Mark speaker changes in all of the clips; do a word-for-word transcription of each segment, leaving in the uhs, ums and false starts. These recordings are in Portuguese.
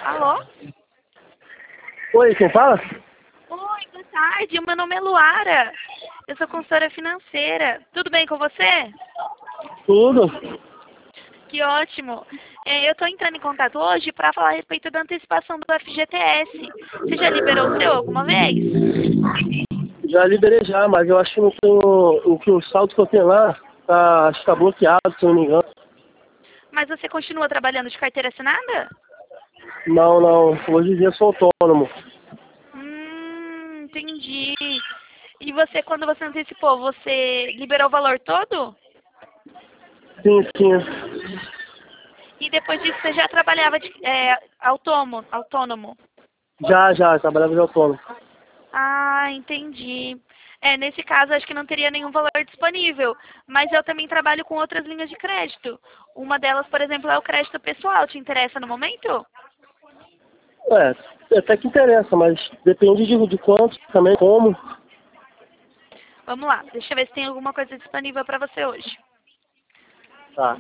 Speaker 1: Alô?
Speaker 2: Oi, quem fala?
Speaker 1: Oi, boa tarde. Meu nome é Luara. Eu sou consultora financeira. Tudo bem com você?
Speaker 2: Tudo.
Speaker 1: Que ótimo. É, eu estou entrando em contato hoje para falar a respeito da antecipação do F G T S. Você já liberou o seu alguma vez?
Speaker 2: Já liberei já, mas eu acho que não tenho. O que o saldo que eu tenho lá, tá, acho que tá bloqueado, se eu não me engano.
Speaker 1: Mas você continua trabalhando de carteira assinada?
Speaker 2: Não, não. Hoje em dia eu sou autônomo.
Speaker 1: Hum, entendi. E você, quando você antecipou, você liberou o valor todo?
Speaker 2: Sim, sim.
Speaker 1: E depois disso você já trabalhava de, é, autônomo, autônomo?
Speaker 2: Já, já, trabalhava de autônomo.
Speaker 1: Ah, entendi. É, nesse caso acho que não teria nenhum valor disponível, mas eu também trabalho com outras linhas de crédito. Uma delas, por exemplo, é o crédito pessoal. Te interessa no momento?
Speaker 2: É, até que interessa, mas depende de, de quanto, também como.
Speaker 1: Vamos lá, deixa eu ver se tem alguma coisa disponível para você hoje.
Speaker 2: Tá.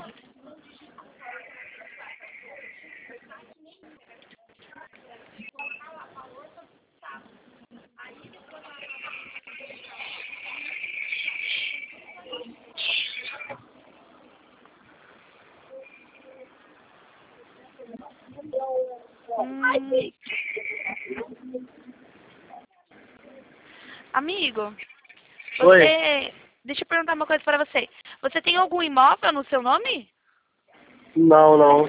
Speaker 1: Hum, amigo,
Speaker 2: Oi.
Speaker 1: você... Deixa eu perguntar uma coisa para você. Você tem algum imóvel no seu nome?
Speaker 2: Não, não.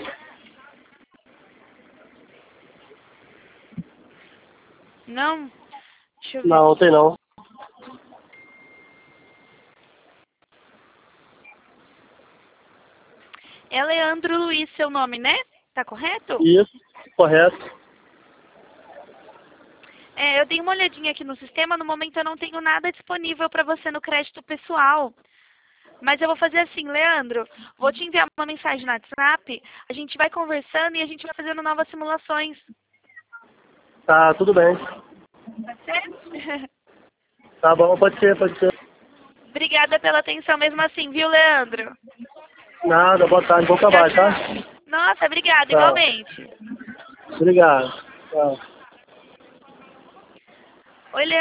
Speaker 1: Não? Deixa eu ver
Speaker 2: Não, tem
Speaker 1: aqui.
Speaker 2: não.
Speaker 1: É Leandro Luiz seu nome, né? Tá correto?
Speaker 2: Isso, correto.
Speaker 1: É, eu dei uma olhadinha aqui no sistema, no momento eu não tenho nada disponível para você no crédito pessoal. Mas eu vou fazer assim, Leandro, vou te enviar uma mensagem no WhatsApp, a gente vai conversando e a gente vai fazendo novas simulações.
Speaker 2: Tá, tudo bem.
Speaker 1: Pode ser?
Speaker 2: Tá bom, pode ser, pode ser.
Speaker 1: Obrigada pela atenção mesmo assim, viu, Leandro?
Speaker 2: Nada, boa tarde, bom
Speaker 1: Tchau,
Speaker 2: trabalho, tá?
Speaker 1: tchau. Nossa, obrigada,
Speaker 2: Tchau.
Speaker 1: igualmente.
Speaker 2: Obrigado. Tchau.
Speaker 1: Oi, Leandro.